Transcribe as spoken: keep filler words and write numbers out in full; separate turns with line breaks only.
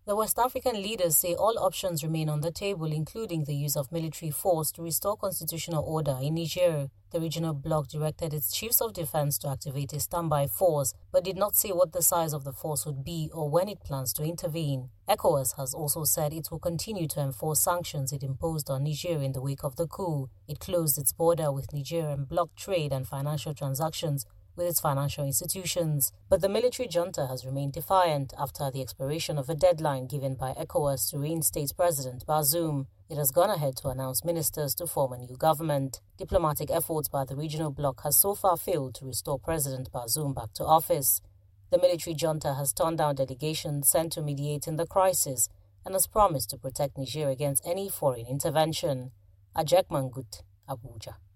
The West African leaders say all options remain on the table, including the use of military force to restore constitutional order in Niger. The regional bloc directed its chiefs of defense to activate a standby force, but did not say what the size of the force would be or when it plans to intervene. ECOWAS has also said it will continue to enforce sanctions it imposed on Niger in the wake of the coup. It closed its border with Niger and blocked trade and financial transactions with its financial institutions. But the military junta has remained defiant after the expiration of a deadline given by ECOWAS to reinstate President Bazoum. It has gone ahead to announce ministers to form a new government. Diplomatic efforts by the regional bloc has so far failed to restore President Bazoum back to office. The military junta has turned down delegations sent to mediate in the crisis and has promised to protect Niger against any foreign intervention. Ajek Mangut, Abuja.